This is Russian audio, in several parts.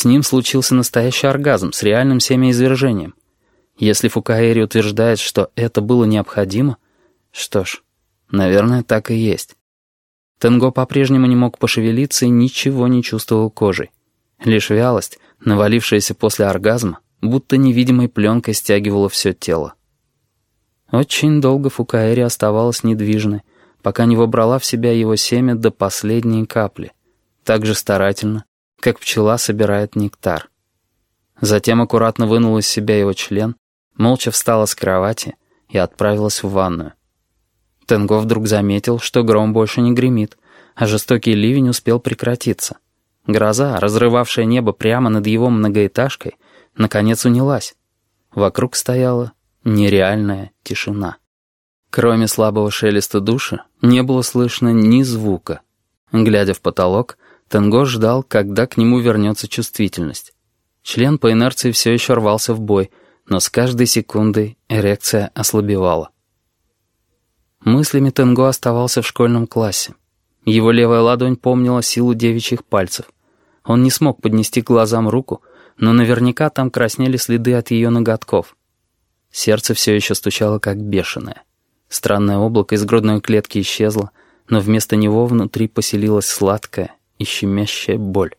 С ним случился настоящий оргазм с реальным семяизвержением. Если Фукаэри утверждает, что это было необходимо, что ж, наверное, так и есть. Тенго по-прежнему не мог пошевелиться и ничего не чувствовал кожей. Лишь вялость, навалившаяся после оргазма, будто невидимой пленкой стягивала все тело. Очень долго Фукаэри оставалась недвижной, пока не вобрала в себя его семя до последней капли, так же старательно, как пчела собирает нектар. Затем аккуратно вынула из себя его член, молча встала с кровати и отправилась в ванную. Тенго вдруг заметил, что гром больше не гремит, а жестокий ливень успел прекратиться. Гроза, разрывавшая небо прямо над его многоэтажкой, наконец унялась. Вокруг стояла нереальная тишина. Кроме слабого шелеста душа, не было слышно ни звука. Глядя в потолок, Тенго ждал, когда к нему вернется чувствительность. Член по инерции все еще рвался в бой, но с каждой секундой эрекция ослабевала. Мыслями Тенго оставался в школьном классе. Его левая ладонь помнила силу девичьих пальцев. Он не смог поднести к глазам руку, но наверняка там краснели следы от ее ноготков. Сердце все еще стучало как бешеное. Странное облако из грудной клетки исчезло, но вместо него внутри поселилась сладкая и щемящая боль.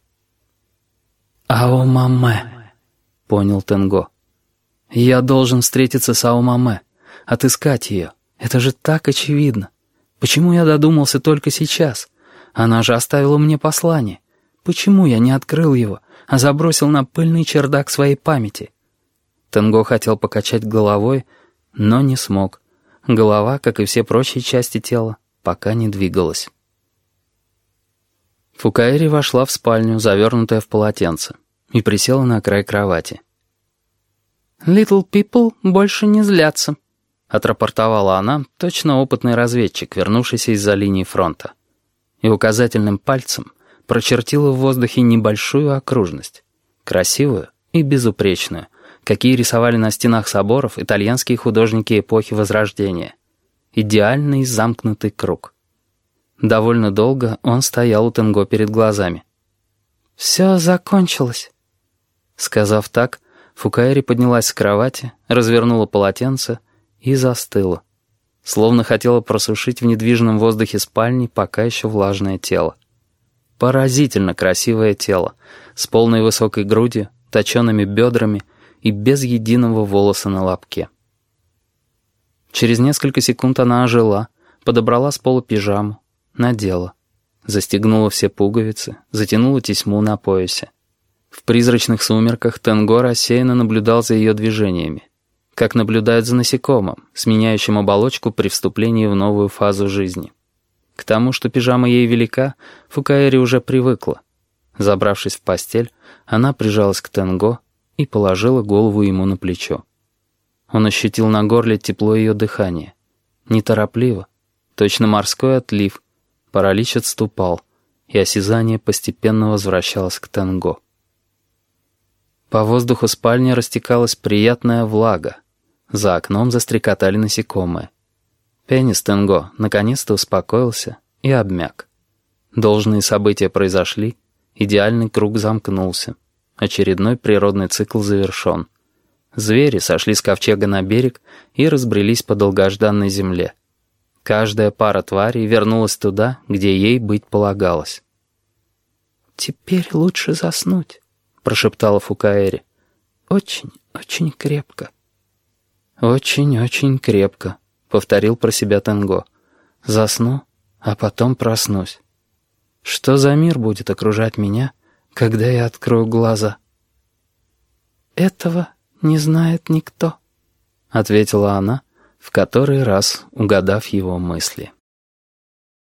«Аомаме», — понял Тенго. «Я должен встретиться с Аомаме, отыскать ее. Это же так очевидно. Почему я додумался только сейчас? Она же оставила мне послание. Почему я не открыл его, а забросил на пыльный чердак своей памяти?» Тенго хотел покачать головой, но не смог. Голова, как и все прочие части тела, пока не двигалась. Фукаэри вошла в спальню, завернутая в полотенце, и присела на край кровати. «Little people больше не злятся», — отрапортовала она, точно опытный разведчик, вернувшийся из-за линии фронта. И указательным пальцем прочертила в воздухе небольшую окружность, красивую и безупречную, какие рисовали на стенах соборов итальянские художники эпохи Возрождения. Идеальный замкнутый круг. Довольно долго он стоял у Тенго перед глазами. «Все закончилось». Сказав так, Фукаэри поднялась с кровати, развернула полотенце и застыла, словно хотела просушить в недвижном воздухе спальни пока еще влажное тело. Поразительно красивое тело, с полной высокой грудью, точеными бедрами и без единого волоса на лобке. Через несколько секунд она ожила, подобрала с пола пижаму, надела, застегнула все пуговицы, затянула тесьму на поясе. В призрачных сумерках Тенго рассеянно наблюдал за ее движениями, как наблюдают за насекомым, сменяющим оболочку при вступлении в новую фазу жизни. К тому, что пижама ей велика, Фукаэри уже привыкла. Забравшись в постель, она прижалась к Тенго и положила голову ему на плечо. Он ощутил на горле тепло ее дыхания. Неторопливо, точно морской отлив, паралич отступал, и осязание постепенно возвращалось к Тенго. По воздуху спальни растекалась приятная влага. За окном застрекотали насекомые. Пенис Тенго наконец-то успокоился и обмяк. Должные события произошли, идеальный круг замкнулся. Очередной природный цикл завершен. Звери сошли с ковчега на берег и разбрелись по долгожданной земле. Каждая пара тварей вернулась туда, где ей быть полагалось. «Теперь лучше заснуть», — прошептала Фукаэри. «Очень, очень крепко». «Очень, очень крепко», — повторил про себя Тенго. «Засну, а потом проснусь. Что за мир будет окружать меня, когда я открою глаза?» «Этого не знает никто», — ответила она, в который раз угадав его мысли.